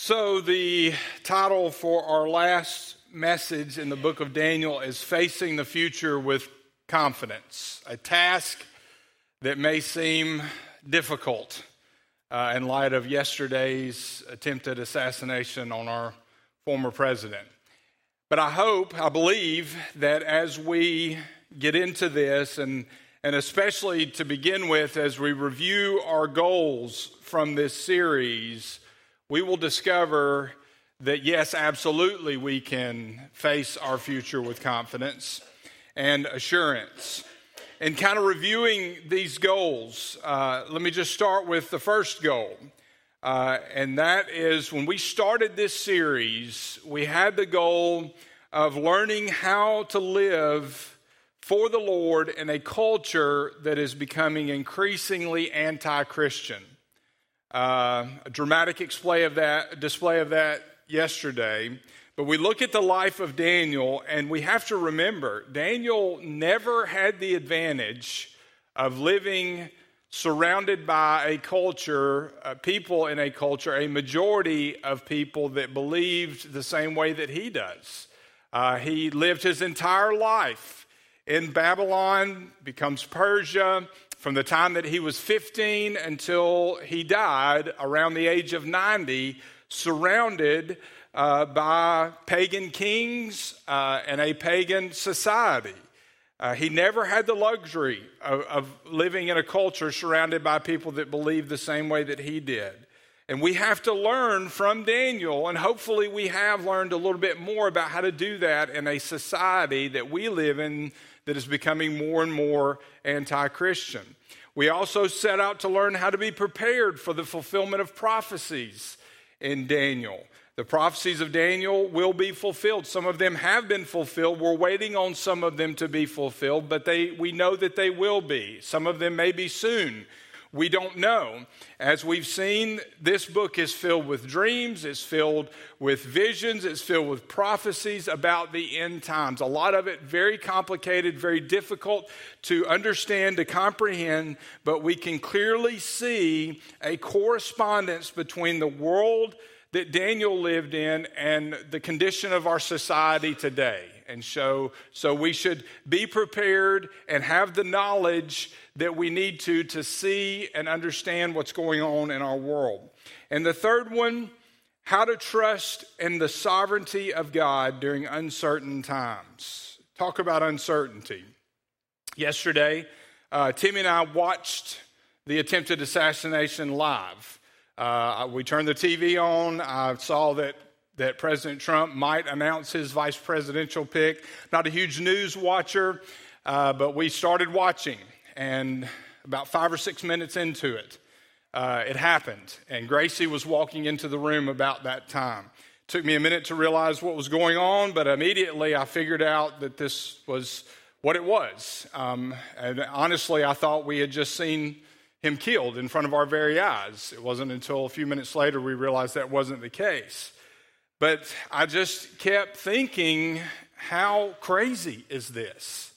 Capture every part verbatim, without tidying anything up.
So the title for our last message in the book of Daniel is Facing the Future with Confidence, a task that may seem difficult uh, in light of yesterday's attempted assassination on our former president. But I hope, I believe that as we get into this, and, and especially to begin with, as we review our goals from this series, we will discover that, yes, absolutely, we can face our future with confidence and assurance. And kind of reviewing these goals, uh, let me just start with the first goal. Uh, and that is, when we started this series, we had the goal of learning how to live for the Lord in a culture that is becoming increasingly anti-Christian. Uh, a dramatic display of that display of that yesterday. But we look at the life of Daniel, and we have to remember, Daniel never had the advantage of living surrounded by a culture, uh, people in a culture, a majority of people that believed the same way that he does. Uh, he lived his entire life in Babylon, becomes Persia. From the time that he was fifteen until he died around the age of ninety, surrounded uh, by pagan kings uh, and a pagan society. Uh, he never had the luxury of, of living in a culture surrounded by people that believed the same way that he did. And we have to learn from Daniel, and hopefully we have learned a little bit more about how to do that in a society that we live in that is becoming more and more anti-Christian. We also set out to learn how to be prepared for the fulfillment of prophecies in Daniel. The prophecies of Daniel will be fulfilled. Some of them have been fulfilled. We're waiting on some of them to be fulfilled, but they we know that they will be. Some of them may be soon. We don't know. As we've seen, this book is filled with dreams, it's filled with visions, it's filled with prophecies about the end times. A lot of it very complicated, very difficult to understand, to comprehend, but we can clearly see a correspondence between the world that Daniel lived in and the condition of our society today. And so, so we should be prepared and have the knowledge that we need to to see and understand what's going on in our world. And the third one, how to trust in the sovereignty of God during uncertain times. Talk about uncertainty. Yesterday, uh, Timmy and I watched the attempted assassination live. Uh, we turned the T V on. I saw that that President Trump might announce his vice presidential pick. Not a huge news watcher, uh, but we started watching. And about five or six minutes into it, uh, it happened. And Gracie was walking into the room about that time. It took me a minute to realize what was going on, but immediately I figured out that this was what it was. Um, and honestly, I thought we had just seen him killed in front of our very eyes. It wasn't until a few minutes later we realized that wasn't the case. But I just kept thinking, how crazy is this?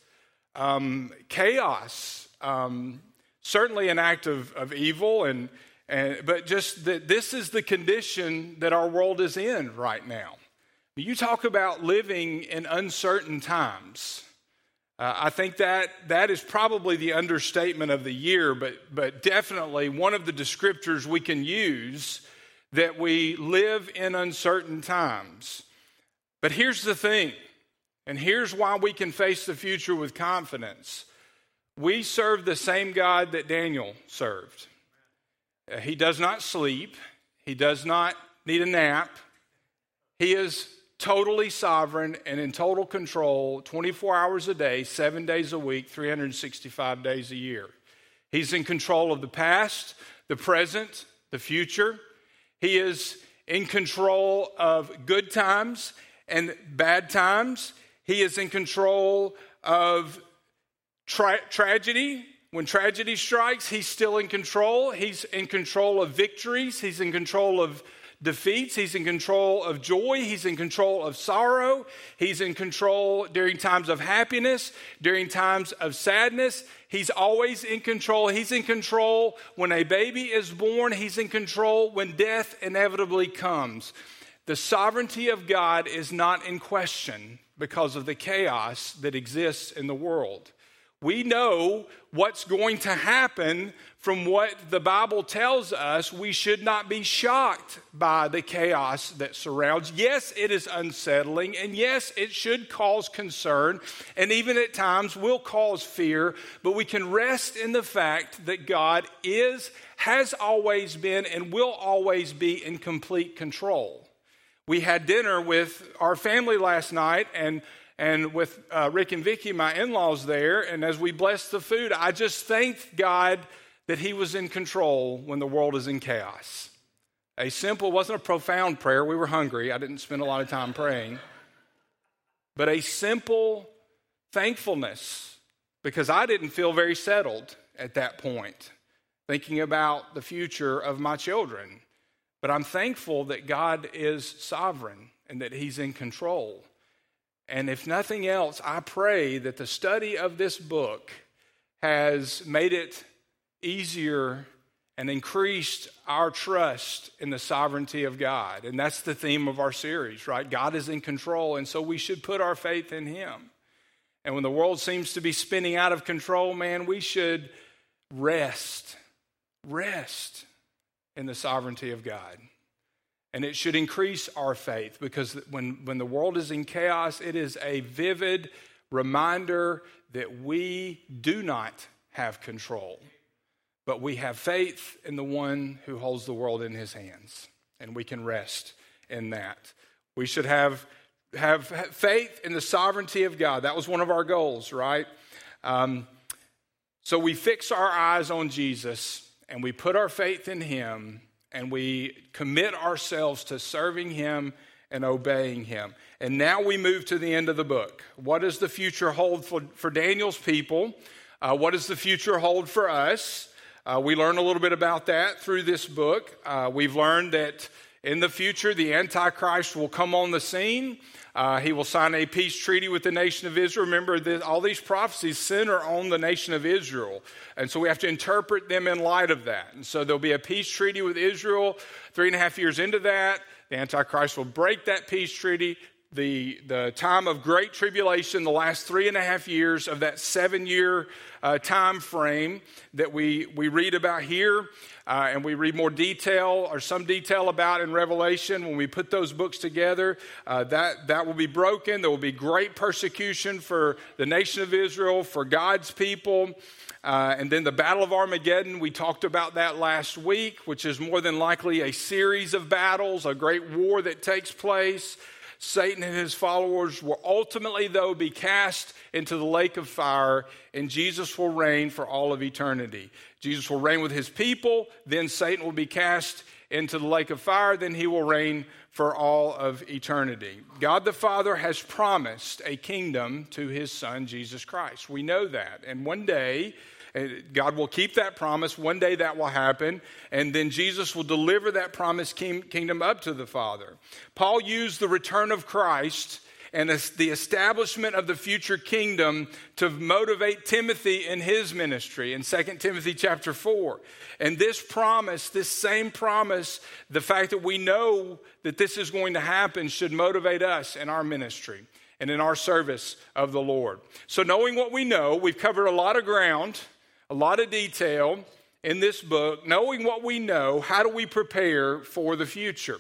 Um, chaos, um, certainly an act of, of evil, and, and but just that this is the condition that our world is in right now. You talk about living in uncertain times. Uh, I think that that is probably the understatement of the year, but but definitely one of the descriptors we can use that we live in uncertain times. But here's the thing, and here's why we can face the future with confidence. We serve the same God that Daniel served. Uh, he does not sleep. He does not need a nap. He is totally sovereign and in total control twenty-four hours a day, seven days a week, three hundred sixty-five days a year. He's in control of the past, the present, the future. He is in control of good times and bad times. He is in control of tra- tragedy. When tragedy strikes, he's still in control. He's in control of victories. He's in control of defeats. He's in control of joy. He's in control of sorrow. He's in control during times of happiness, during times of sadness. He's always in control. He's in control when a baby is born. He's in control when death inevitably comes. The sovereignty of God is not in question because of the chaos that exists in the world. We know what's going to happen from what the Bible tells us. We should not be shocked by the chaos that surrounds. Yes, it is unsettling, and yes, it should cause concern, and even at times will cause fear, but we can rest in the fact that God is, has always been, and will always be in complete control. We had dinner with our family last night, and And with uh, Rick and Vicky, my in-laws there, and as we blessed the food, I just thanked God that he was in control when the world is in chaos. A simple, wasn't a profound prayer. We were hungry. I didn't spend a lot of time praying. But a simple thankfulness, because I didn't feel very settled at that point, thinking about the future of my children. But I'm thankful that God is sovereign and that he's in control. And if nothing else, I pray that the study of this book has made it easier and increased our trust in the sovereignty of God. And that's the theme of our series, right? God is in control, and so we should put our faith in him. And when the world seems to be spinning out of control, man, we should rest, rest in the sovereignty of God. And it should increase our faith, because when, when the world is in chaos, it is a vivid reminder that we do not have control, but we have faith in the one who holds the world in his hands, and we can rest in that. We should have, have faith in the sovereignty of God. That was one of our goals, right? Um, so we fix our eyes on Jesus, and we put our faith in him, and we commit ourselves to serving him and obeying him. And now we move to the end of the book. What does the future hold for, for Daniel's people? Uh, what does the future hold for us? Uh, we learn a little bit about that through this book. Uh, we've learned that in the future, the Antichrist will come on the scene. Uh, he will sign a peace treaty with the nation of Israel. Remember, this, all these prophecies center on the nation of Israel. And so we have to interpret them in light of that. And so there'll be a peace treaty with Israel. Three and a half years into that, the Antichrist will break that peace treaty. The, the time of great tribulation, the last three and a half years of that seven-year uh, time frame that we, we read about here, uh, and we read more detail or some detail about in Revelation. When we put those books together, uh, that, that will be broken. There will be great persecution for the nation of Israel, for God's people. Uh, and then the Battle of Armageddon, we talked about that last week, which is more than likely a series of battles, a great war that takes place. Satan and his followers will ultimately, though, be cast into the lake of fire, and Jesus will reign for all of eternity. Jesus will reign with his people, then Satan will be cast into the lake of fire, then he will reign for all of eternity. God the Father has promised a kingdom to his Son, Jesus Christ. We know that. And one day, God will keep that promise. One day that will happen. And then Jesus will deliver that promised kingdom up to the Father. Paul used the return of Christ and the establishment of the future kingdom to motivate Timothy in his ministry in Second Timothy chapter four. And this promise, this same promise, the fact that we know that this is going to happen should motivate us in our ministry and in our service of the Lord. So knowing what we know, we've covered a lot of ground, a lot of detail in this book. Knowing what we know, how do we prepare for the future?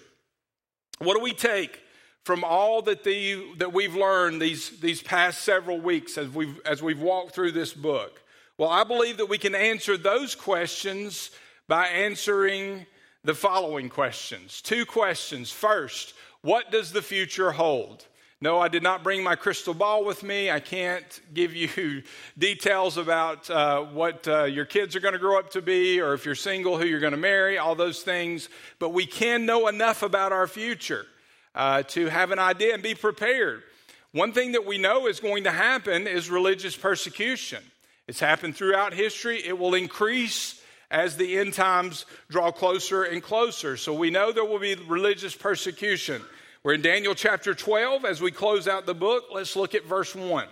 What do we take from all that the that we've learned these, these past several weeks as we've as we've walked through this book? Well, I believe that we can answer those questions by answering the following questions. Two questions. First, what does the future hold? No, I did not bring my crystal ball with me. I can't give you details about uh, what uh, your kids are going to grow up to be, or if you're single, who you're going to marry, all those things. But we can know enough about our future uh, to have an idea and be prepared. One thing that we know is going to happen is religious persecution. It's happened throughout history. It will increase as the end times draw closer and closer. So we know there will be religious persecution. We're in Daniel chapter twelve. As we close out the book, let's look at verse one.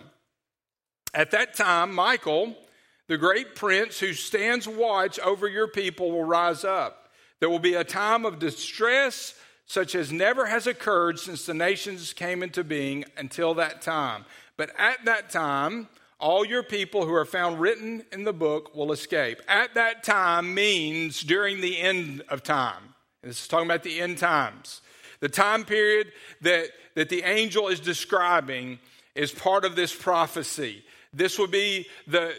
At that time, Michael, the great prince who stands watch over your people, will rise up. There will be a time of distress such as never has occurred since the nations came into being until that time. But at that time, all your people who are found written in the book will escape. At that time means during the end of time. And this is talking about the end times. The time period that, that the angel is describing is part of this prophecy. This would be the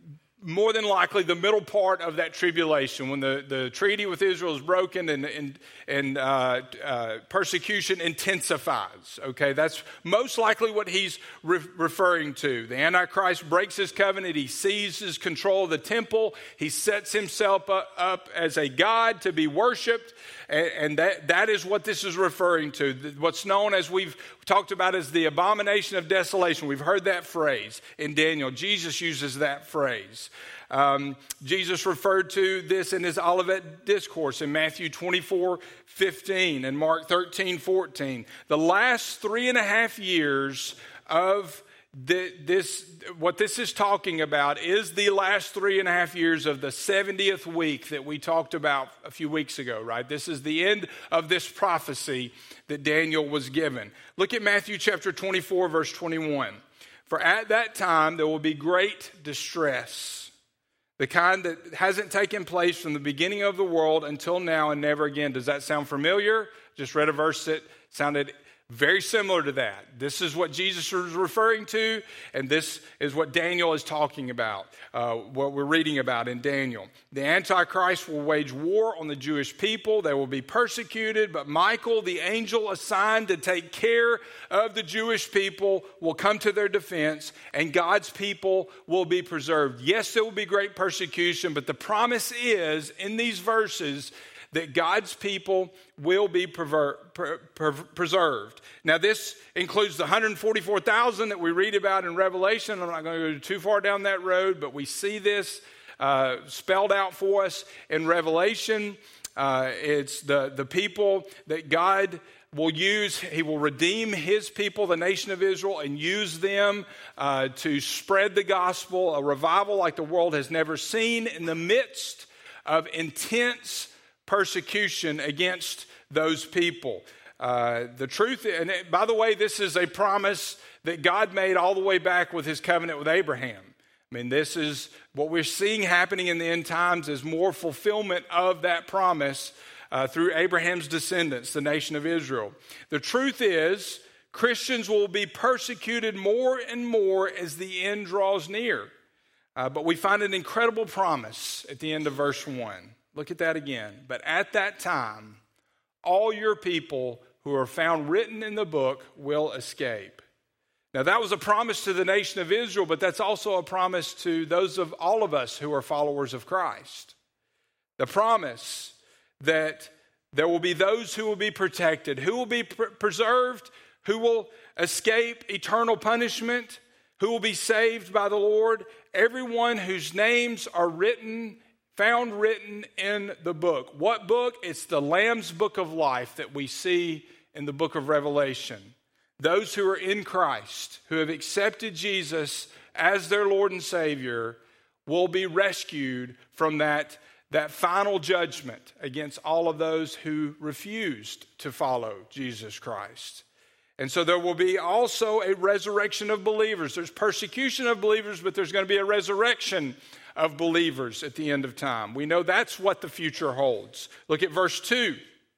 more than likely the middle part of that tribulation, when the, the treaty with Israel is broken and, and, and uh, uh, persecution intensifies. Okay, that's most likely what he's re- referring to. The Antichrist breaks his covenant. He seizes control of the temple. He sets himself up, up as a god to be worshipped. And, and that, that is what this is referring to. What's known as, we've talked about, as the abomination of desolation. We've heard that phrase in Daniel. Jesus uses that phrase. Um, Jesus referred to this in his Olivet Discourse in Matthew twenty-four fifteen and Mark thirteen fourteen. The last three and a half years of the, this, what this is talking about is the last three and a half years of the seventieth week that we talked about a few weeks ago, right? This is the end of this prophecy that Daniel was given. Look at Matthew chapter twenty-four, verse twenty-one. For at that time there will be great distress, the kind that hasn't taken place from the beginning of the world until now and never again. Does that sound familiar? Just read a verse that sounded very similar to that. This is what Jesus was referring to, and this is what Daniel is talking about, uh, what we're reading about in Daniel. The Antichrist will wage war on the Jewish people. They will be persecuted, but Michael, the angel assigned to take care of the Jewish people, will come to their defense, and God's people will be preserved. Yes, there will be great persecution, but the promise is, in these verses, that God's people will be perver- per- per- preserved. Now, this includes the one hundred forty-four thousand that we read about in Revelation. I'm not going to go too far down that road, but we see this uh, spelled out for us in Revelation. Uh, it's the, the people that God will use. He will redeem his people, the nation of Israel, and use them uh, to spread the gospel, a revival like the world has never seen in the midst of intense persecution against those people. Uh, the truth, and it, by the way, this is a promise that God made all the way back with his covenant with Abraham. I mean, this is what we're seeing happening in the end times, is more fulfillment of that promise uh, through Abraham's descendants, the nation of Israel. The truth is, Christians will be persecuted more and more as the end draws near. Uh, but we find an incredible promise at the end of verse one. Look at that again. But at that time, all your people who are found written in the book will escape. Now, that was a promise to the nation of Israel, but that's also a promise to those of all of us who are followers of Christ. The promise that there will be those who will be protected, who will be pr- preserved, who will escape eternal punishment, who will be saved by the Lord. Everyone whose names are written found written in the book. What book? It's the Lamb's Book of Life that we see in the book of Revelation. Those who are in Christ, who have accepted Jesus as their Lord and Savior, will be rescued from that, that final judgment against all of those who refused to follow Jesus Christ. And so there will be also a resurrection of believers. There's persecution of believers, but there's going to be a resurrection of believers at the end of time. We know that's what the future holds. Look at verse two.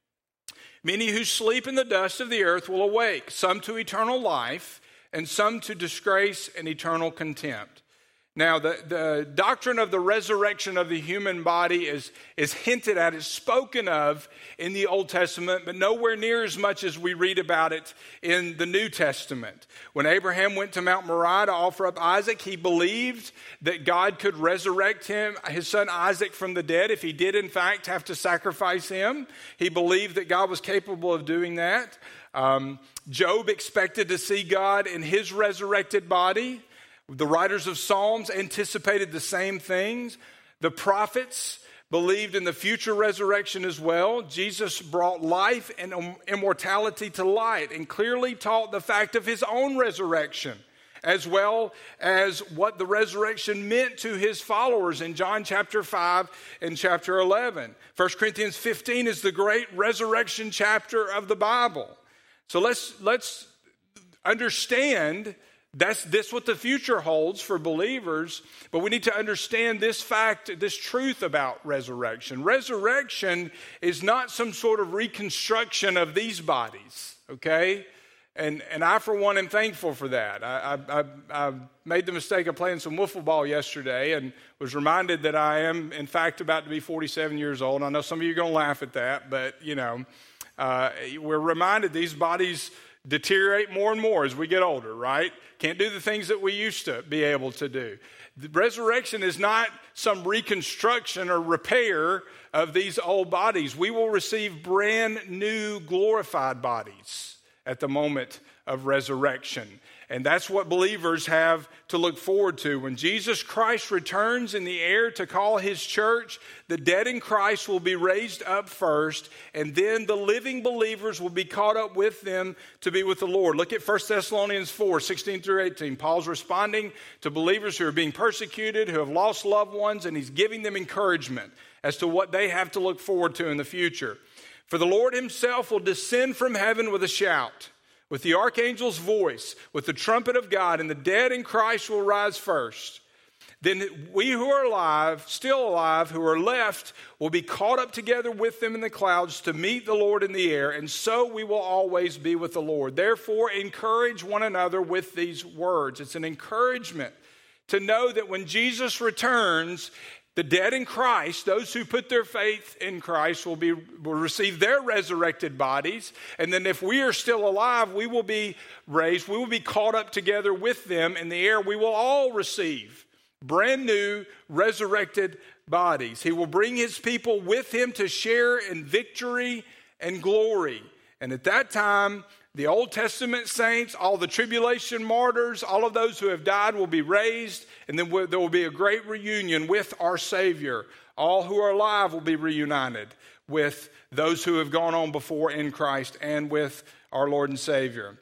Many who sleep in the dust of the earth will awake, some to eternal life, and some to disgrace and eternal contempt. Now, the, the doctrine of the resurrection of the human body is, is hinted at, is spoken of in the Old Testament, but nowhere near as much as we read about it in the New Testament. When Abraham went to Mount Moriah to offer up Isaac, he believed that God could resurrect him, his son Isaac, from the dead if he did, in fact, have to sacrifice him. He believed that God was capable of doing that. Um, Job expected to see God in his resurrected body. The writers of Psalms anticipated the same things. The prophets believed in the future resurrection as well. Jesus brought life and immortality to light and clearly taught the fact of his own resurrection, as well as what the resurrection meant to his followers in John chapter five and chapter eleven. First Corinthians fifteen is the great resurrection chapter of the Bible. So let's, let's understand That's this what the future holds for believers, but we need to understand this fact, this truth about resurrection. Resurrection is not some sort of reconstruction of these bodies, okay? And and I, for one, am thankful for that. I, I, I made the mistake of playing some wiffle ball yesterday and was reminded that I am, in fact, about to be forty-seven years old. I know some of you are going to laugh at that, but, you know, uh, we're reminded these bodies deteriorate more and more as we get older, right? Can't do the things that we used to be able to do. The resurrection is not some reconstruction or repair of these old bodies. We will receive brand new glorified bodies at the moment of resurrection. And that's what believers have to look forward to. When Jesus Christ returns in the air to call his church, the dead in Christ will be raised up first, and then the living believers will be caught up with them to be with the Lord. Look at First Thessalonians four, sixteen through eighteen. Paul's responding to believers who are being persecuted, who have lost loved ones, and he's giving them encouragement as to what they have to look forward to in the future. For the Lord himself will descend from heaven with a shout, with the archangel's voice, with the trumpet of God, and the dead in Christ will rise first. Then we who are alive, still alive, who are left, will be caught up together with them in the clouds to meet the Lord in the air, and so we will always be with the Lord. Therefore, encourage one another with these words. It's an encouragement to know that when Jesus returns, the dead in Christ, those who put their faith in Christ, will be will receive their resurrected bodies. And then if we are still alive, we will be raised. We will be caught up together with them in the air. We will all receive brand new resurrected bodies. He will bring his people with him to share in victory and glory. And at that time, the Old Testament saints, all the tribulation martyrs, all of those who have died will be raised, and then there will be a great reunion with our Savior. All who are alive will be reunited with those who have gone on before in Christ and with our Lord and Savior.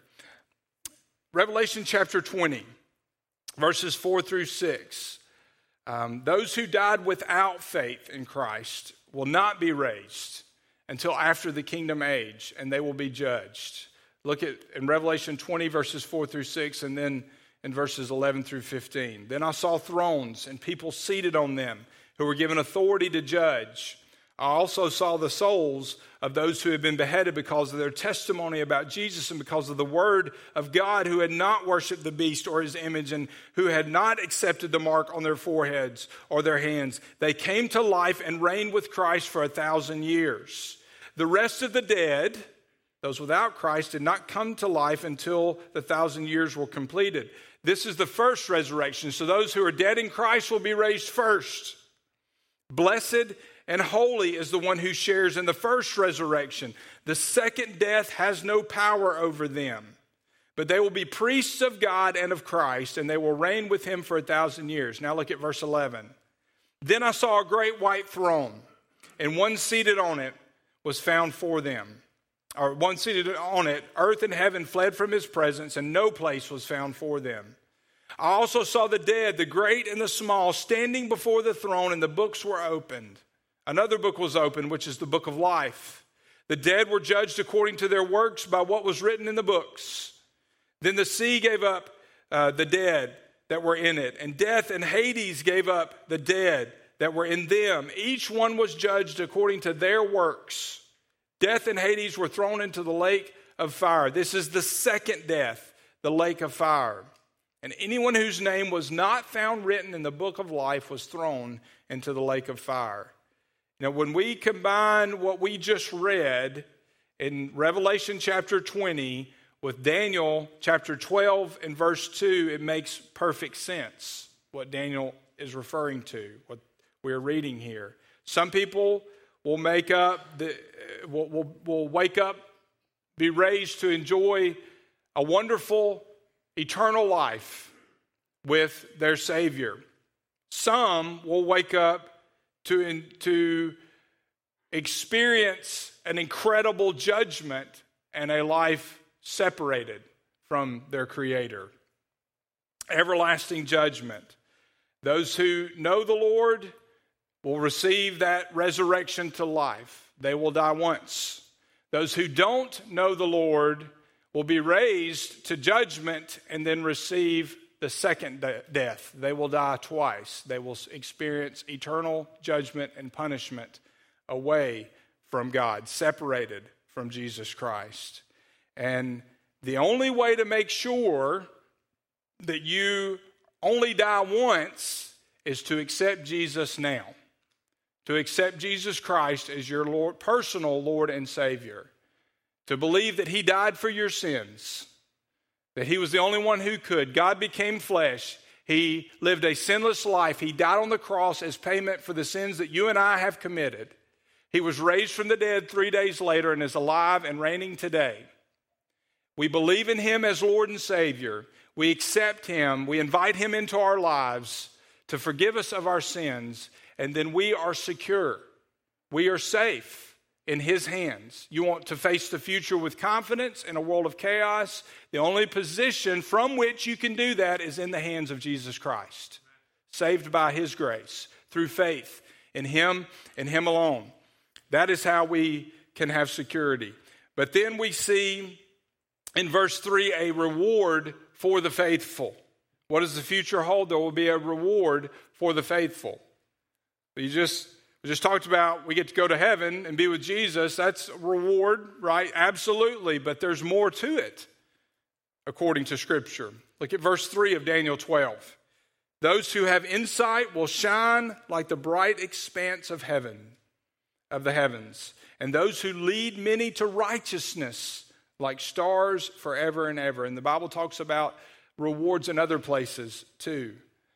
Revelation chapter twenty, verses four through six. Um, those who died without faith in Christ will not be raised until after the kingdom age, and they will be judged. Look at in Revelation twenty, verses four through six, and then in verses eleven through fifteen. Then I saw thrones and people seated on them who were given authority to judge. I also saw the souls of those who had been beheaded because of their testimony about Jesus and because of the word of God, who had not worshipped the beast or his image and who had not accepted the mark on their foreheads or their hands. They came to life and reigned with Christ for a thousand years. The rest of the dead, those without Christ, did not come to life until the thousand years were completed. This is the first resurrection. So those who are dead in Christ will be raised first. Blessed and holy is the one who shares in the first resurrection. The second death has no power over them. But they will be priests of God and of Christ, and they will reign with him for a thousand years. Now look at verse eleven. Then I saw a great white throne, and one seated on it was found for them. Or one seated on it, earth and heaven fled from his presence, and no place was found for them. I also saw the dead, the great and the small, standing before the throne, and the books were opened. Another book was opened, which is the book of life. The dead were judged according to their works by what was written in the books. Then the sea gave up uh, the dead that were in it, and death and Hades gave up the dead that were in them. Each one was judged according to their works. Death and Hades were thrown into the lake of fire. This is the second death, the lake of fire. And anyone whose name was not found written in the book of life was thrown into the lake of fire. Now, when we combine what we just read in Revelation chapter twenty with Daniel chapter twelve and verse two, it makes perfect sense what Daniel is referring to, what we're reading here. Some people will make up, the, will, will, will wake up, be raised to enjoy a wonderful eternal life with their Savior. Some will wake up to, to experience an incredible judgment and a life separated from their Creator. Everlasting judgment. Those who know the Lord will receive that resurrection to life. They will die once. Those who don't know the Lord will be raised to judgment and then receive the second de- death. They will die twice. They will experience eternal judgment and punishment away from God, separated from Jesus Christ. And the only way to make sure that you only die once is to accept Jesus now. To accept Jesus Christ as your Lord, personal Lord and Savior. To believe that He died for your sins. That He was the only one who could. God became flesh. He lived a sinless life. He died on the cross as payment for the sins that you and I have committed. He was raised from the dead three days later and is alive and reigning today. We believe in Him as Lord and Savior. We accept Him. We invite Him into our lives to forgive us of our sins. And then we are secure. We are safe in His hands. You want to face the future with confidence in a world of chaos? The only position from which you can do that is in the hands of Jesus Christ. Saved by His grace, through faith in Him and Him alone. That is how we can have security. But then we see in verse three a reward for the faithful. What does the future hold? There will be a reward for the faithful. You just, we just talked about we get to go to heaven and be with Jesus. That's a reward, right? Absolutely. But there's more to it, according to Scripture. Look at verse three of Daniel twelve. Those who have insight will shine like the bright expanse of heaven, of the heavens. And those who lead many to righteousness like stars forever and ever. And the Bible talks about rewards in other places too.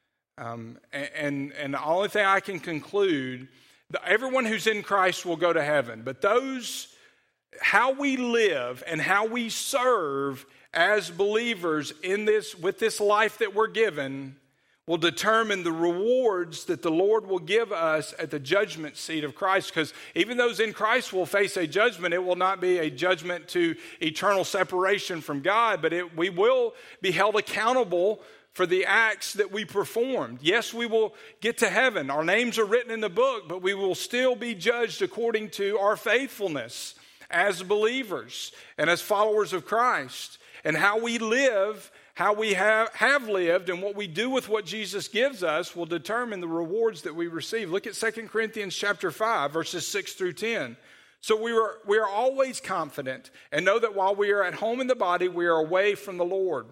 Um, and, and, and the only thing I can conclude, everyone who's in Christ will go to heaven. But those, how we live and how we serve as believers in this, with this life that we're given, will determine the rewards that the Lord will give us at the judgment seat of Christ. Because even those in Christ will face a judgment. It will not be a judgment to eternal separation from God, but it, we will be held accountable for the acts that we performed. Yes, we will get to heaven. Our names are written in the book, but we will still be judged according to our faithfulness as believers and as followers of Christ. And how we live, how we have, have lived, and what we do with what Jesus gives us will determine the rewards that we receive. Look at Second Corinthians chapter five, verses six through ten. So we are, we are always confident and know that while we are at home in the body, we are away from the Lord.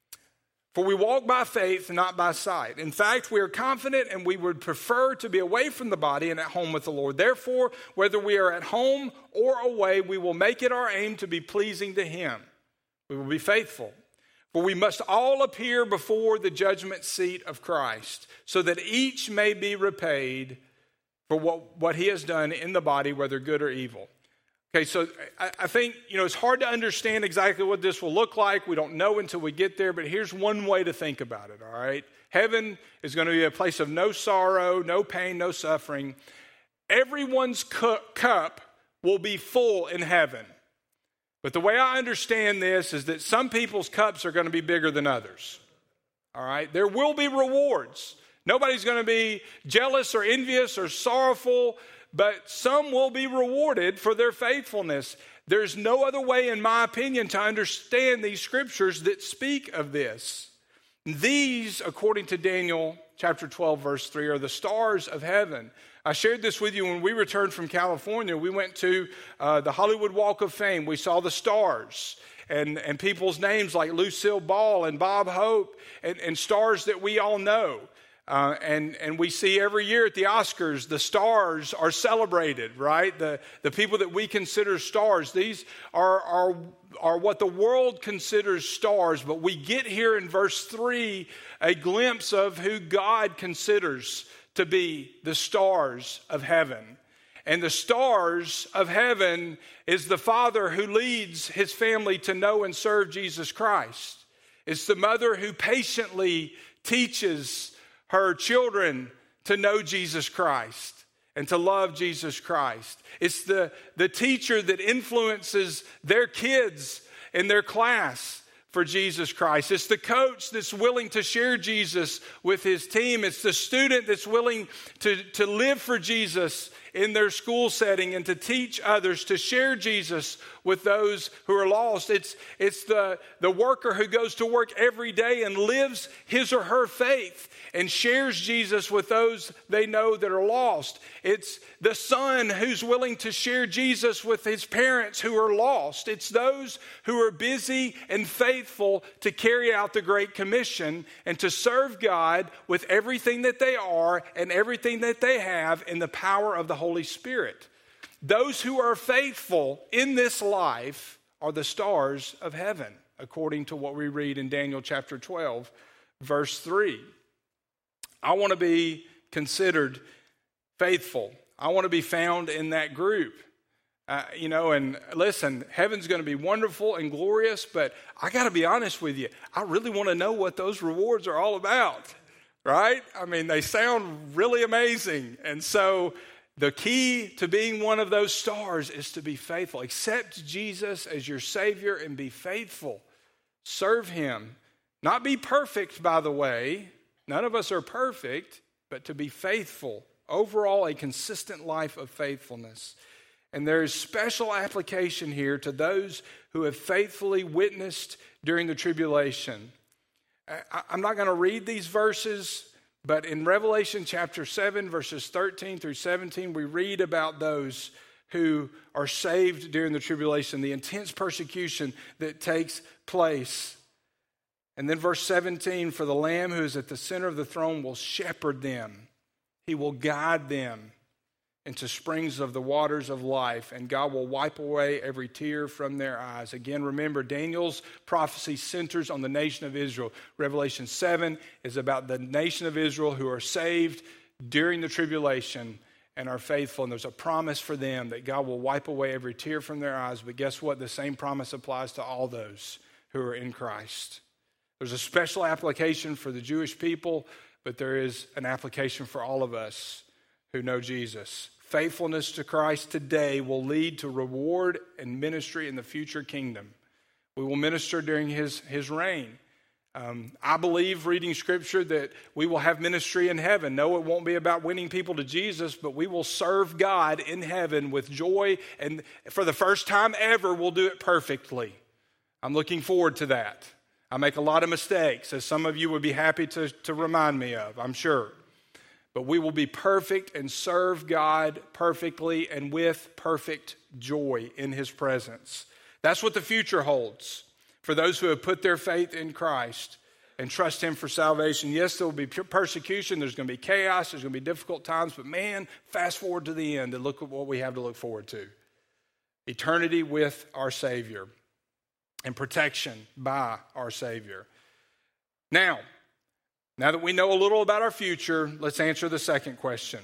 For we walk by faith, not by sight. In fact, we are confident and we would prefer to be away from the body and at home with the Lord. Therefore, whether we are at home or away, we will make it our aim to be pleasing to Him. We will be faithful. For we must all appear before the judgment seat of Christ, so that each may be repaid for what, what he has done in the body, whether good or evil. Okay, so I, I think, you know, it's hard to understand exactly what this will look like. We don't know until we get there, but here's one way to think about it, all right? Heaven is going to be a place of no sorrow, no pain, no suffering. Everyone's cu- cup will be full in heaven. But the way I understand this is that some people's cups are going to be bigger than others, all right? There will be rewards. Nobody's going to be jealous or envious or sorrowful, but some will be rewarded for their faithfulness. There's no other way, in my opinion, to understand these scriptures that speak of this. These, according to Daniel chapter twelve, verse three, are the stars of heaven. I shared this with you when we returned from California. We went to uh, the Hollywood Walk of Fame. We saw the stars and, and people's names like Lucille Ball and Bob Hope and, and stars that we all know. Uh, and, and we see every year at the Oscars, the stars are celebrated, right? The, the people that we consider stars, these are, are, are what the world considers stars. But we get here in verse three a glimpse of who God considers to be the stars of heaven. And the stars of heaven is the father who leads his family to know and serve Jesus Christ. It's the mother who patiently teaches her children to know Jesus Christ. and to love Jesus Christ. It's the, the teacher that influences their kids in their class for Jesus Christ. It's the coach that's willing to share Jesus with his team. It's the student that's willing to, to live for Jesus in their school setting and to teach others, to share Jesus with those who are lost. It's, it's the, the worker who goes to work every day and lives his or her faith and shares Jesus with those they know that are lost. It's the son who's willing to share Jesus with his parents who are lost. It's those who are busy and faithful to carry out the Great Commission and to serve God with everything that they are and everything that they have in the power of the Holy Spirit. Those who are faithful in this life are the stars of heaven, according to what we read in Daniel chapter twelve, verse three. I want to be considered faithful. I want to be found in that group. Uh, you know, and listen, heaven's going to be wonderful and glorious, but I got to be honest with you. I really want to know what those rewards are all about, right? I mean, they sound really amazing. And so the key to being one of those stars is to be faithful. Accept Jesus as your Savior and be faithful. Serve him. Not be perfect, by the way. None of us are perfect, but to be faithful. Overall, a consistent life of faithfulness. And there is special application here to those who have faithfully witnessed during the tribulation. I'm not going to read these verses, but in Revelation chapter seven, verses thirteen through seventeen, we read about those who are saved during the tribulation, the intense persecution that takes place. And then verse seventeen, for the Lamb who is at the center of the throne will shepherd them. He will guide them into springs of the waters of life, and God will wipe away every tear from their eyes. Again, remember, Daniel's prophecy centers on the nation of Israel. Revelation seven is about the nation of Israel who are saved during the tribulation and are faithful. And there's a promise for them that God will wipe away every tear from their eyes. But guess what? The same promise applies to all those who are in Christ. There's a special application for the Jewish people, but there is an application for all of us who know Jesus. Faithfulness to Christ today will lead to reward and ministry in the future kingdom. We will minister during his, his reign. Um, I believe, reading Scripture, that we will have ministry in heaven. No, it won't be about winning people to Jesus, but we will serve God in heaven with joy, and for the first time ever, we'll do it perfectly. I'm looking forward to that. I make a lot of mistakes, as some of you would be happy to, to remind me of, I'm sure. But we will be perfect and serve God perfectly and with perfect joy in his presence. That's what the future holds for those who have put their faith in Christ and trust him for salvation. Yes, there will be persecution. There's going to be chaos. There's going to be difficult times. But man, fast forward to the end and look at what we have to look forward to. Eternity with our Savior and protection by our Savior. Now, Now that we know a little about our future, let's answer the second question.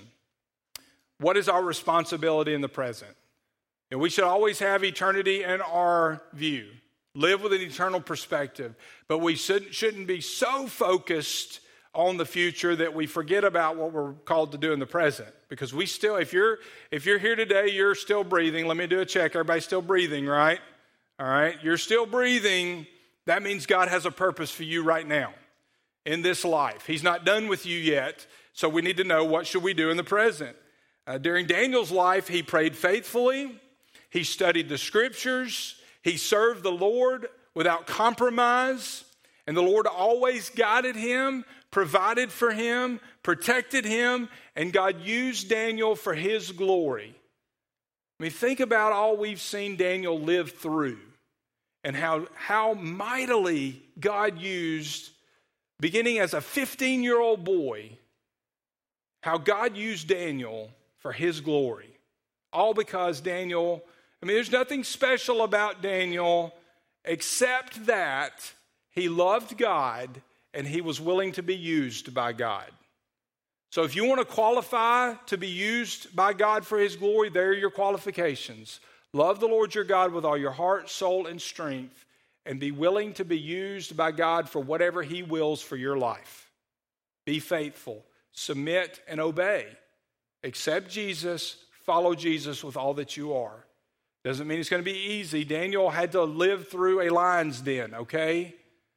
What is our responsibility in the present? And we should always have eternity in our view. Live with an eternal perspective. But we shouldn't, shouldn't be so focused on the future that we forget about what we're called to do in the present. Because we still, if you're if you're here today, you're still breathing. Let me do a check. Everybody's still breathing, right? All right. You're still breathing. That means God has a purpose for you right now. In this life. He's not done with you yet, so we need to know what should we do in the present. Uh, during Daniel's life, he prayed faithfully, he studied the scriptures, he served the Lord without compromise, and the Lord always guided him, provided for him, protected him, and God used Daniel for his glory. I mean, think about all we've seen Daniel live through and how, how mightily God used, beginning as a fifteen-year-old boy, how God used Daniel for his glory. All because Daniel, I mean, there's nothing special about Daniel except that he loved God and he was willing to be used by God. So if you want to qualify to be used by God for his glory, there are your qualifications. Love the Lord your God with all your heart, soul, and strength, and be willing to be used by God for whatever he wills for your life. Be faithful, submit, and obey. Accept Jesus, follow Jesus with all that you are. Doesn't mean it's going to be easy. Daniel had to live through a lion's den, okay?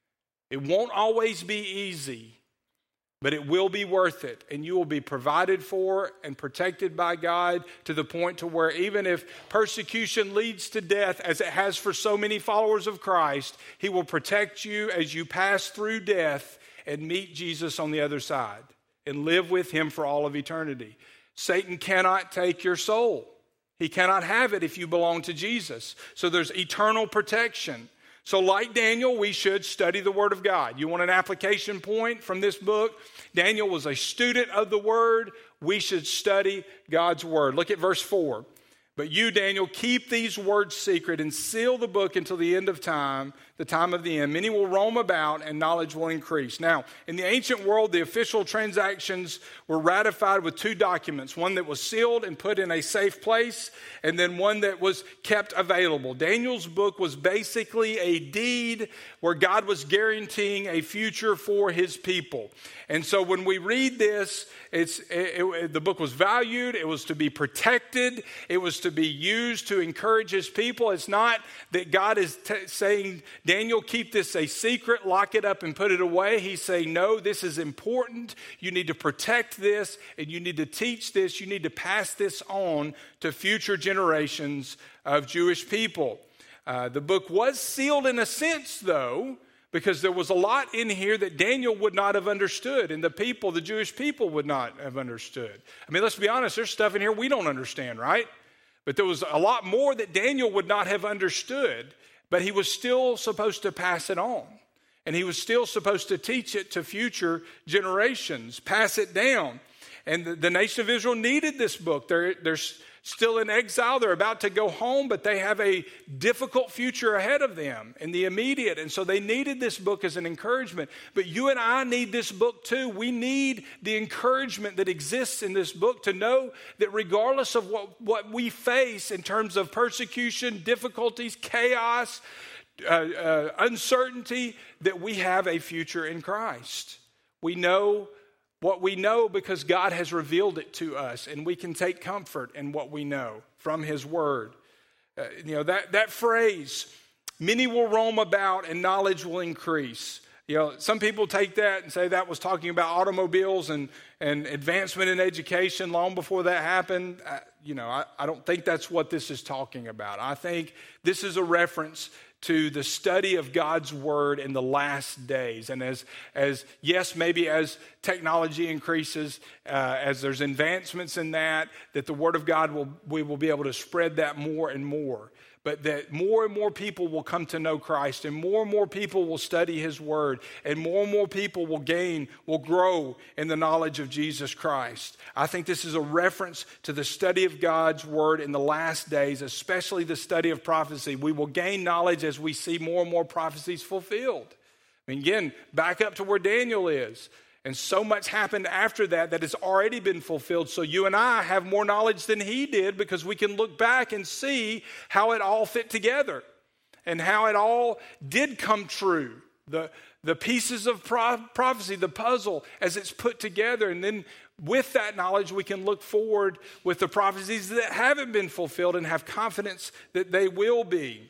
It won't always be easy, but it will be worth it. And you will be provided for and protected by God to the point to where even if persecution leads to death, as it has for so many followers of Christ, He will protect you as you pass through death and meet Jesus on the other side and live with Him for all of eternity. Satan cannot take your soul. He cannot have it if you belong to Jesus. So there's eternal protection. So like Daniel, we should study the Word of God. You want an application point from this book? Daniel was a student of the Word. We should study God's Word. Look at verse four. But you, Daniel, keep these words secret and seal the book until the end of time, the time of the end. Many will roam about and knowledge will increase. Now, in the ancient world, the official transactions were ratified with two documents, one that was sealed and put in a safe place, and then one that was kept available. Daniel's book was basically a deed where God was guaranteeing a future for His people. And so when we read this, it's it, it, the book was valued, it was to be protected, it was to be used to encourage His people. It's not that God is t- saying, Daniel, keep this a secret, lock it up and put it away. He's saying, no, this is important. You need to protect this and you need to teach this. You need to pass this on to future generations of Jewish people. Uh, the book was sealed in a sense, though, because there was a lot in here that Daniel would not have understood and the people, the Jewish people, would not have understood. I mean, let's be honest, there's stuff in here we don't understand, right? But there was a lot more that Daniel would not have understood, but he was still supposed to pass it on. And he was still supposed to teach it to future generations, pass it down. And the, the nation of Israel needed this book. They're, they're still in exile. They're about to go home, but they have a difficult future ahead of them in the immediate. And so they needed this book as an encouragement. But you and I need this book too. We need the encouragement that exists in this book to know that regardless of what, what we face in terms of persecution, difficulties, chaos, uh, uh, uncertainty, that we have a future in Christ. We know what we know because God has revealed it to us, and we can take comfort in what we know from His Word. Uh, you know, that, that phrase, many will roam about and knowledge will increase. You know, some people take that and say that was talking about automobiles and, and advancement in education long before that happened. Uh, you know, I, I don't think that's what this is talking about. I think this is a reference to the study of God's Word in the last days. And as, as yes, maybe as technology increases, uh, as there's advancements in that, that the Word of God, will we will be able to spread that more and more. But that more and more people will come to know Christ, and more and more people will study His Word, and more and more people will gain, will grow in the knowledge of Jesus Christ. I think this is a reference to the study of God's Word in the last days, especially the study of prophecy. We will gain knowledge as we see more and more prophecies fulfilled. I mean, again, back up to where Daniel is. And so much happened after that that has already been fulfilled. So you and I have more knowledge than he did because we can look back and see how it all fit together and how it all did come true. The, the pieces of pro- prophecy, the puzzle as it's put together. And then with that knowledge, we can look forward with the prophecies that haven't been fulfilled and have confidence that they will be.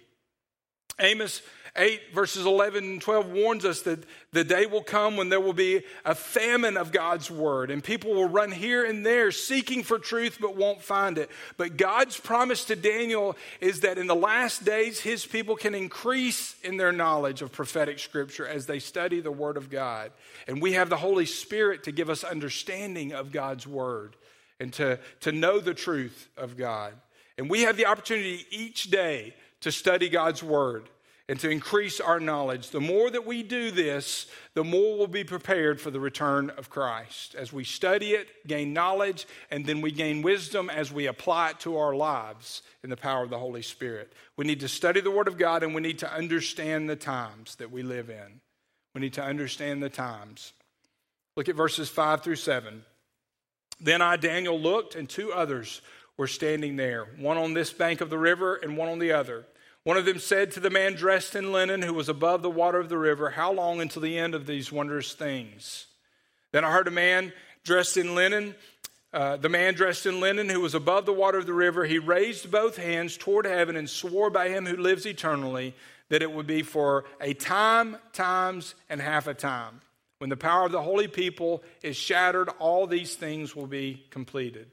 Amos eight verses eleven and twelve warns us that the day will come when there will be a famine of God's Word and people will run here and there seeking for truth but won't find it. But God's promise to Daniel is that in the last days His people can increase in their knowledge of prophetic scripture as they study the Word of God. And we have the Holy Spirit to give us understanding of God's Word and to, to know the truth of God. And we have the opportunity each day to study God's Word and to increase our knowledge. The more that we do this, the more we'll be prepared for the return of Christ. As we study it, gain knowledge, and then we gain wisdom as we apply it to our lives in the power of the Holy Spirit. We need to study the Word of God, and we need to understand the times that we live in. We need to understand the times. Look at verses five through seven. Then I, Daniel, looked, and two others were standing there, one on this bank of the river and one on the other. One of them said to the man dressed in linen who was above the water of the river, how long until the end of these wondrous things? Then I heard a man dressed in linen uh, the man dressed in linen who was above the water of the river, he raised both hands toward heaven and swore by him who lives eternally that it would be for a time, times, and half a time. When the power of the holy people is shattered, all these things will be completed.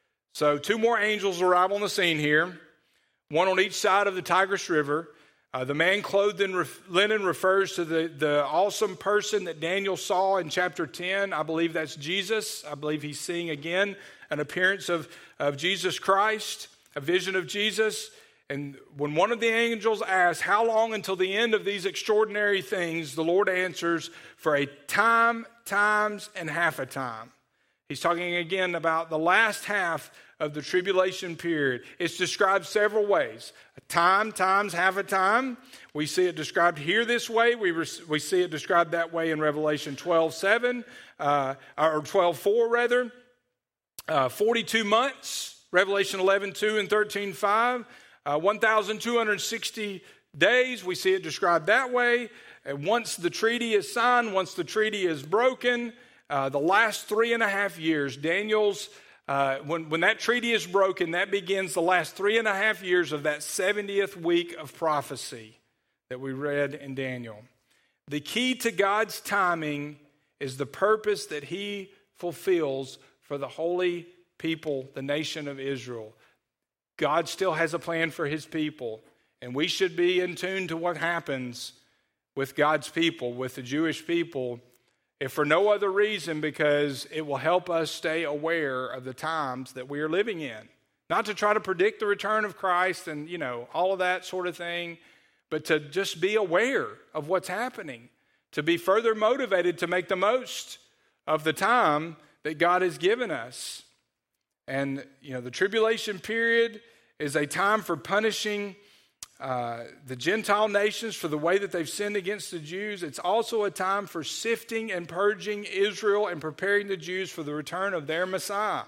So two more angels arrive on the scene here, one on each side of the Tigris River. Uh, the man clothed in ref- linen refers to the, the awesome person that Daniel saw in chapter ten. I believe that's Jesus. I believe he's seeing again an appearance of, of Jesus Christ, a vision of Jesus. And when one of the angels asks, how long until the end of these extraordinary things, the Lord answers, for a time, times, and half a time. He's talking again about the last half of the tribulation period. It's described several ways. A time, times, half a time. We see it described here this way. We, re- we see it described that way in Revelation twelve seven, uh, or twelve four rather. Uh, forty-two months, Revelation eleven two and thirteen five. Uh, one thousand two hundred sixty days, we see it described that way. And once the treaty is signed, once the treaty is broken, uh, the last three and a half years, Daniel's, uh, when, when that treaty is broken, that begins the last three and a half years of that seventieth week of prophecy that we read in Daniel. The key to God's timing is the purpose that he fulfills for the holy people, the nation of Israel. God still has a plan for his people, and we should be in tune to what happens with God's people, with the Jewish people, if for no other reason, because it will help us stay aware of the times that we are living in. Not to try to predict the return of Christ and, you know, all of that sort of thing, but to just be aware of what's happening, to be further motivated to make the most of the time that God has given us. And, you know, the tribulation period is a time for punishing uh, the Gentile nations for the way that they've sinned against the Jews. It's also a time for sifting and purging Israel and preparing the Jews for the return of their Messiah.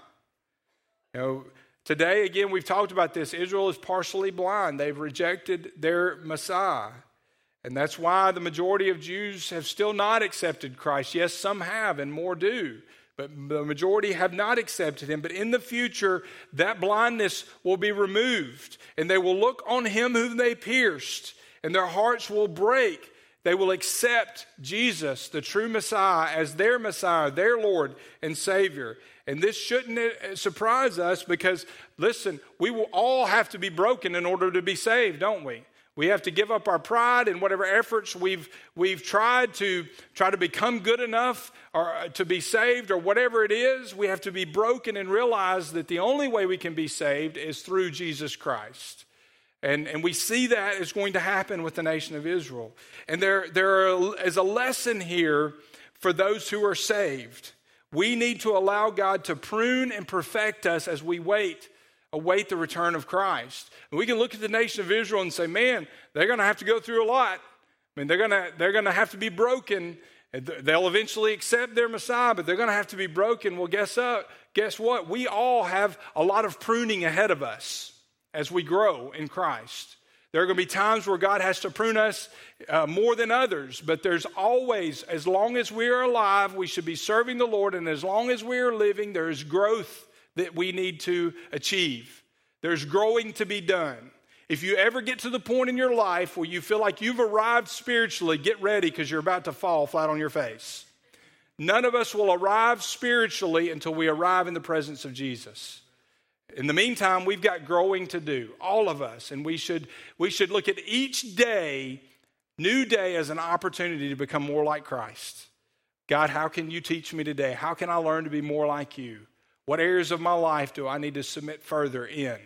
You know, today, again, we've talked about this. Israel is partially blind. They've rejected their Messiah. And that's why the majority of Jews have still not accepted Christ. Yes, some have, and more do. But the majority have not accepted him. But in the future, that blindness will be removed. And they will look on him whom they pierced. And their hearts will break. They will accept Jesus, the true Messiah, as their Messiah, their Lord and Savior. And this shouldn't surprise us because, listen, we will all have to be broken in order to be saved, don't we? We have to give up our pride and whatever efforts we've we've tried to try to become good enough or to be saved or whatever it is. We have to be broken and realize that the only way we can be saved is through Jesus Christ. And, and we see that is going to happen with the nation of Israel. And there, there is a lesson here for those who are saved. We need to allow God to prune and perfect us as we wait await the return of Christ. And we can look at the nation of Israel and say, man, they're going to have to go through a lot. I mean, they're going to they're going to have to be broken. They'll eventually accept their Messiah, but they're going to have to be broken. Well, guess up, guess what? We all have a lot of pruning ahead of us as we grow in Christ. There are going to be times where God has to prune us uh, more than others, but there's always, as long as we are alive, we should be serving the Lord, and as long as we are living, there is growth that we need to achieve. There's growing to be done. If you ever get to the point in your life where you feel like you've arrived spiritually, get ready because you're about to fall flat on your face. None of us will arrive spiritually until we arrive in the presence of Jesus. In the meantime, we've got growing to do, all of us, and we should we should look at each day, new day, as an opportunity to become more like Christ. God, how can you teach me today? How can I learn to be more like you? What areas of my life do I need to submit further in?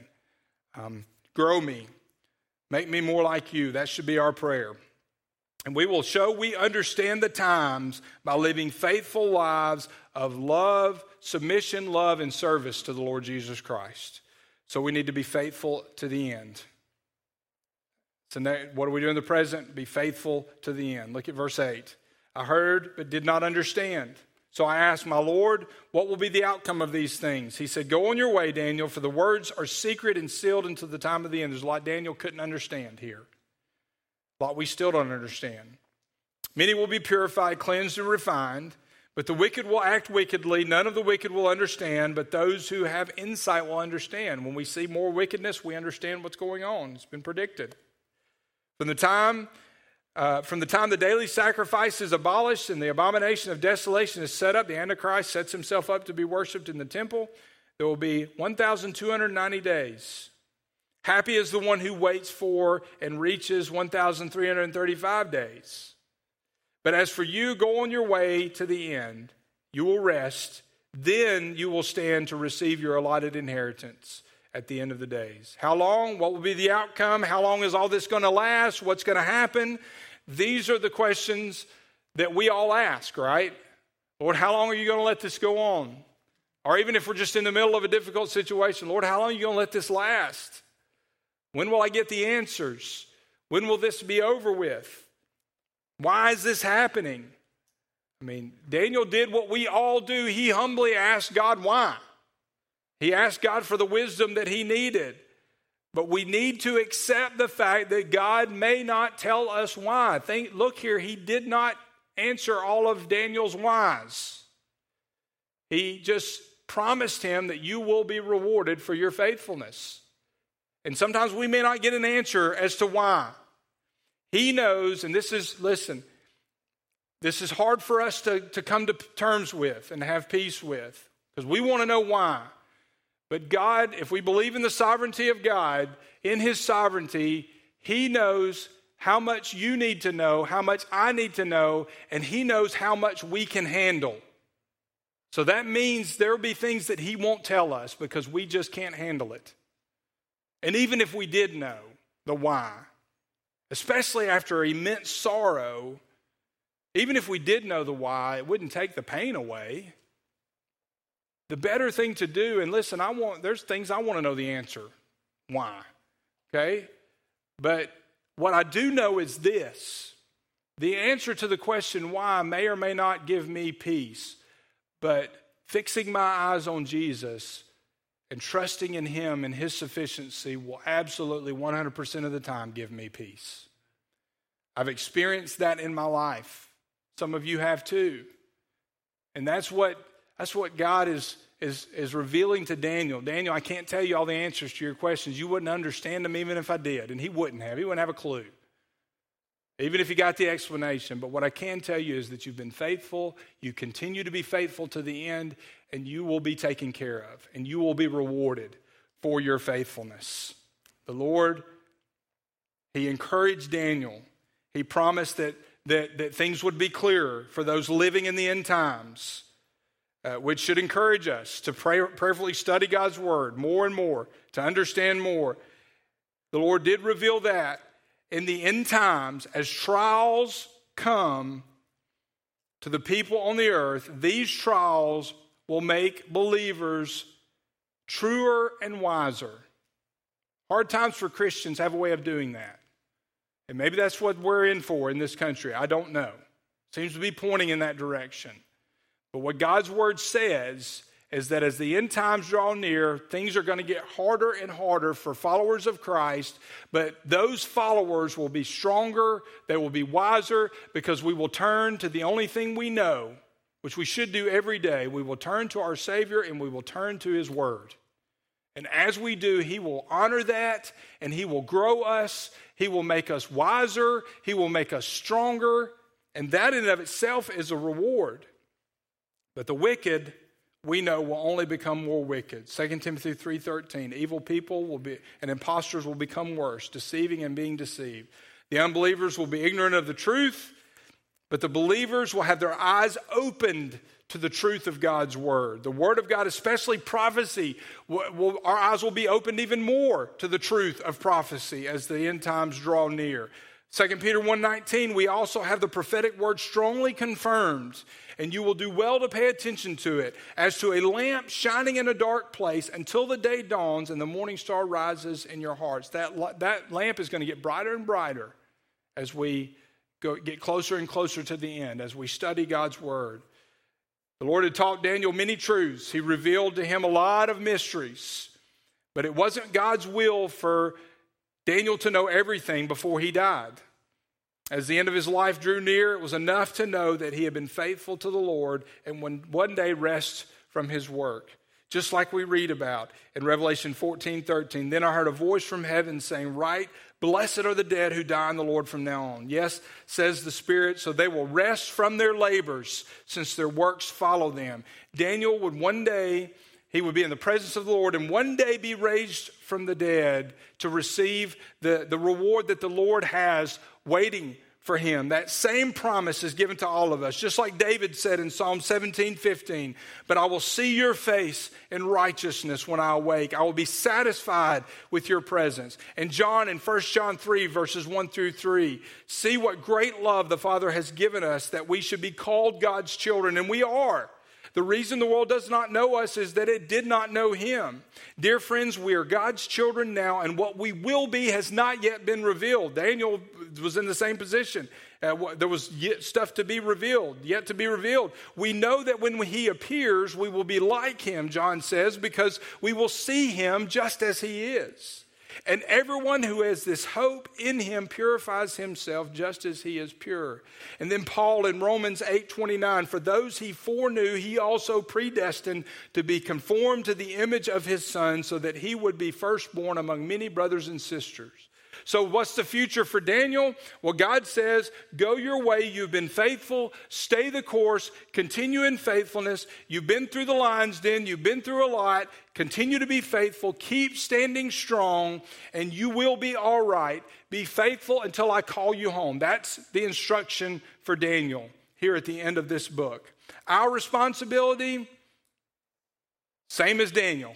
Um, grow me. Make me more like you. That should be our prayer. And we will show we understand the times by living faithful lives of love, submission, love, and service to the Lord Jesus Christ. So we need to be faithful to the end. So now, what do we do in the present? Be faithful to the end. Look at verse eight. I heard but did not understand. So I asked my Lord, what will be the outcome of these things? He said, go on your way, Daniel, for the words are secret and sealed until the time of the end. There's a lot Daniel couldn't understand here. A lot we still don't understand. Many will be purified, cleansed, and refined, But the wicked will act wickedly. None of the wicked will understand, but those who have insight will understand. When we see more wickedness, we understand what's going on. It's been predicted. From the time, uh, from the time the daily sacrifice is abolished and the abomination of desolation is set up, the Antichrist sets himself up to be worshipped in the temple. There will be one thousand two hundred ninety days. Happy is the one who waits for and reaches one thousand three hundred thirty-five days. But as for you, go on your way to the end. You will rest. Then you will stand to receive your allotted inheritance at the end of the days. How long? What will be the outcome? How long is all this going to last? What's going to happen? These are the questions that we all ask, right? Lord, how long are you going to let this go on? Or even if we're just in the middle of a difficult situation, Lord, how long are you going to let this last? When will I get the answers? When will this be over with? Why is this happening? I mean, Daniel did what we all do. He humbly asked God why. He asked God for the wisdom that he needed. But we need to accept the fact that God may not tell us why. Think, look here, he did not answer all of Daniel's whys. He just promised him that you will be rewarded for your faithfulness. And sometimes we may not get an answer as to why. He knows, and this is, listen, this is hard for us to, to come to terms with and have peace with, because we want to know why. But God, if we believe in the sovereignty of God, in his sovereignty, he knows how much you need to know, how much I need to know, and he knows how much we can handle. So that means there will be things that he won't tell us because we just can't handle it. And even if we did know the why, especially after immense sorrow, even if we did know the why, it wouldn't take the pain away. The better thing to do, and listen, I want there's things I want to know the answer. Why? Okay? But what I do know is this. The answer to the question why may or may not give me peace, but fixing my eyes on Jesus and trusting in him and his sufficiency will absolutely one hundred percent of the time give me peace. I've experienced that in my life. Some of you have too. And that's what that's what God is, is, is revealing to Daniel. Daniel, I can't tell you all the answers to your questions. You wouldn't understand them even if I did. And he wouldn't have. He wouldn't have a clue. Even if he got the explanation. But what I can tell you is that you've been faithful. You continue to be faithful to the end. And you will be taken care of. And you will be rewarded for your faithfulness. The Lord, he encouraged Daniel. He promised that, that, that things would be clearer for those living in the end times, uh, which should encourage us to pray, prayerfully study God's word more and more, to understand more. The Lord did reveal that in the end times, as trials come to the people on the earth, these trials will make believers truer and wiser. Hard times for Christians have a way of doing that. And maybe that's what we're in for in this country. I don't know. Seems to be pointing in that direction. But what God's word says is that as the end times draw near, things are going to get harder and harder for followers of Christ. But those followers will be stronger. They will be wiser because we will turn to the only thing we know, which we should do every day. We will turn to our Savior and we will turn to his word. And as we do, he will honor that and he will grow us. He will make us wiser. He will make us stronger. And that in and of itself is a reward. But the wicked, we know, will only become more wicked. Second Timothy three thirteen, evil people will be, and impostors will become worse, deceiving and being deceived. The unbelievers will be ignorant of the truth, but the believers will have their eyes opened to the truth of God's word. The word of God, especially prophecy, will, will, our eyes will be opened even more to the truth of prophecy as the end times draw near. Second Peter one nineteen, we also have the prophetic word strongly confirmed, and you will do well to pay attention to it, as to a lamp shining in a dark place until the day dawns and the morning star rises in your hearts. That, that lamp is going to get brighter and brighter as we go, get closer and closer to the end, as we study God's word. The Lord had taught Daniel many truths. He revealed to him a lot of mysteries. But it wasn't God's will for Daniel to know everything before he died. As the end of his life drew near, it was enough to know that he had been faithful to the Lord and would one day rest from his work. Just like we read about in Revelation fourteen thirteen. Then I heard a voice from heaven saying, "Write, blessed are the dead who die in the Lord from now on." Yes, says the Spirit, so they will rest from their labors since their works follow them. Daniel would one day, he would be in the presence of the Lord and one day be raised from the dead to receive the, the reward that the Lord has waiting for him. That same promise is given to all of us, just like David said in Psalm seventeen fifteen. But I will see your face in righteousness when I awake. I will be satisfied with your presence. And John in First John three, verses one through three, see what great love the Father has given us that we should be called God's children, and we are. The reason the world does not know us is that it did not know him. Dear friends, we are God's children now, and what we will be has not yet been revealed. Daniel was in the same position. Uh, there was yet stuff to be revealed, yet to be revealed. We know that when he appears, we will be like him, John says, because we will see him just as he is. And everyone who has this hope in him purifies himself just as he is pure. And then Paul in Romans eight twenty-nine, for those he foreknew, he also predestined to be conformed to the image of his Son, so that he would be firstborn among many brothers and sisters. So what's the future for Daniel? Well, God says, go your way. You've been faithful. Stay the course. Continue in faithfulness. You've been through the lion's den. You've been through a lot. Continue to be faithful. Keep standing strong, and you will be all right. Be faithful until I call you home. That's the instruction for Daniel here at the end of this book. Our responsibility, same as Daniel.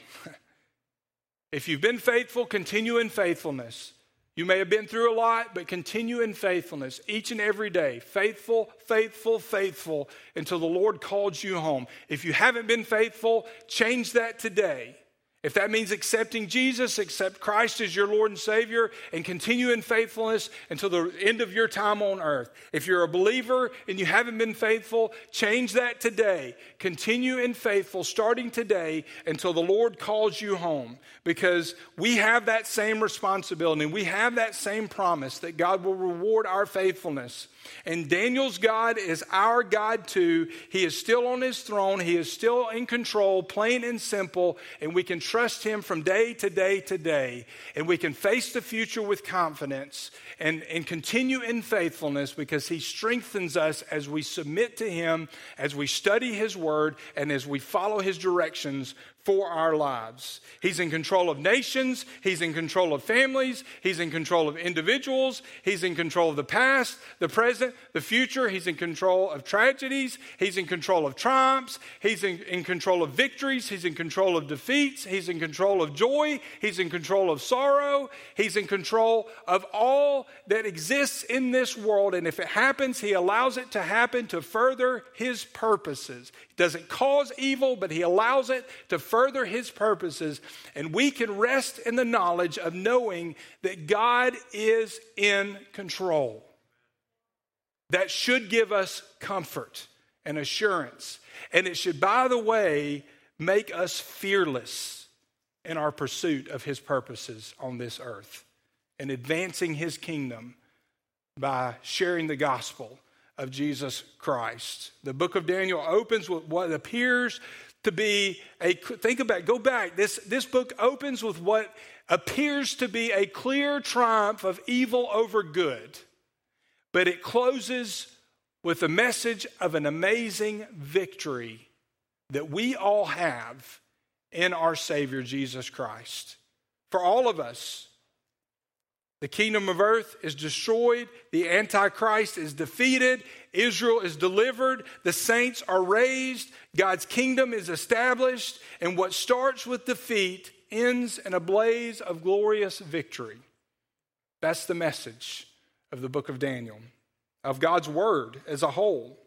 If you've been faithful, continue in faithfulness. You may have been through a lot, but continue in faithfulness each and every day. Faithful, faithful, faithful until the Lord calls you home. If you haven't been faithful, change that today. If that means accepting Jesus, accept Christ as your Lord and Savior, and continue in faithfulness until the end of your time on earth. If you're a believer and you haven't been faithful, change that today. Continue in faithful starting today until the Lord calls you home. Because we have that same responsibility and we have that same promise that God will reward our faithfulness. And Daniel's God is our God too. He is still on his throne. He is still in control, plain and simple. And we can trust him from day to day to day. And we can face the future with confidence and, and continue in faithfulness because he strengthens us as we submit to him, as we study his word, and as we follow his directions for our lives. He's in control of nations. He's in control of families. He's in control of individuals. He's in control of the past, the present, the future. He's in control of tragedies. He's in control of triumphs. He's in, in control of victories. He's in control of defeats. He's in control of joy. He's in control of sorrow. He's in control of all that exists in this world. And if it happens, he allows it to happen to further his purposes. He doesn't cause evil, but he allows it to further his purposes. And we can rest in the knowledge of knowing that God is in control. That should give us comfort and assurance. And it should, by the way, make us fearless in our pursuit of his purposes on this earth and advancing his kingdom by sharing the gospel of Jesus Christ. The book of Daniel opens with what appears to be a, think about, go back. This, this book opens with what appears to be a clear triumph of evil over good. But it closes with a message of an amazing victory that we all have in our Savior, Jesus Christ. For all of us, the kingdom of earth is destroyed. The Antichrist is defeated. Israel is delivered. The saints are raised. God's kingdom is established. And what starts with defeat ends in a blaze of glorious victory. That's the message of the book of Daniel, of God's word as a whole.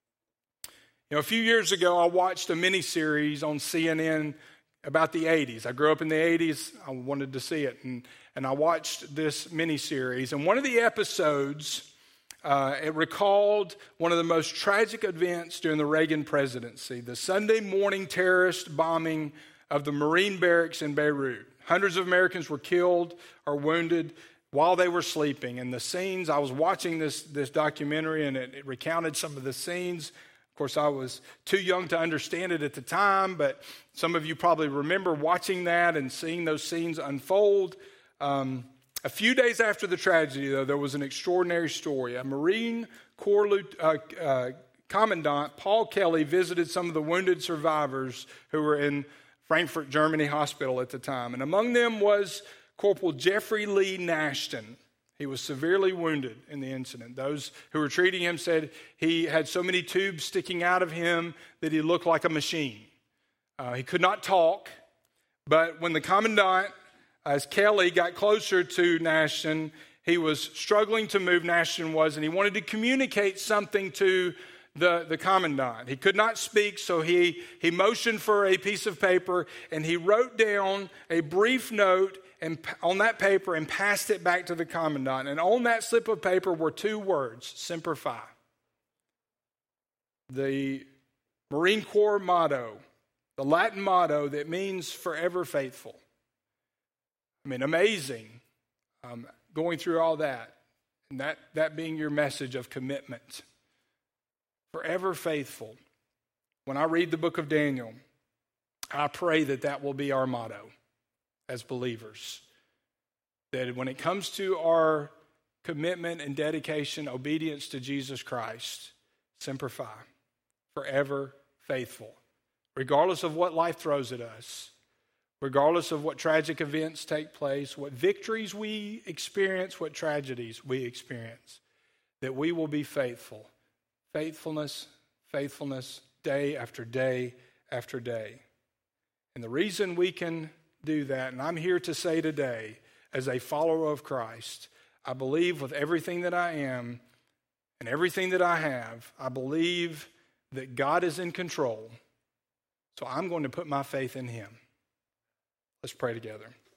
You know, a few years ago, I watched a miniseries on C N N about the eighties. I grew up in the eighties. I wanted to see it. And, and I watched this miniseries. And one of the episodes, uh, it recalled one of the most tragic events during the Reagan presidency, the Sunday morning terrorist bombing of the Marine barracks in Beirut. Hundreds of Americans were killed or wounded. while they were sleeping. And the scenes, I was watching this, this documentary, and it, it recounted some of the scenes. Of course, I was too young to understand it at the time, but some of you probably remember watching that and seeing those scenes unfold. Um, a few days after the tragedy, though, there was an extraordinary story. A Marine Corps uh, uh, Commandant, Paul Kelly, visited some of the wounded survivors who were in Frankfurt, Germany hospital at the time. And among them was Corporal Jeffrey Lee Nashton. He was severely wounded in the incident. Those who were treating him said he had so many tubes sticking out of him that he looked like a machine. Uh, he could not talk, but when the commandant, as Kelly, got closer to Nashton, he was struggling to move, Nashton was, and he wanted to communicate something to the, the commandant. He could not speak, so he, he motioned for a piece of paper, and he wrote down a brief note and on that paper and passed it back to the commandant. And on that slip of paper were two words, Semper Fi. The Marine Corps motto, the Latin motto that means forever faithful. I mean, amazing, um, going through all that, and that, that being your message of commitment. Forever faithful. When I read the book of Daniel, I pray that that will be our motto as believers. That when it comes to our commitment and dedication, obedience to Jesus Christ, Semper Fi, forever faithful. Regardless of what life throws at us, regardless of what tragic events take place, what victories we experience, what tragedies we experience, that we will be faithful. Faithfulness, faithfulness, day after day after day. And the reason we can do that, and I'm here to say today, as a follower of Christ, I believe with everything that I am and everything that I have, I believe that God is in control. So I'm going to put my faith in Him. Let's pray together.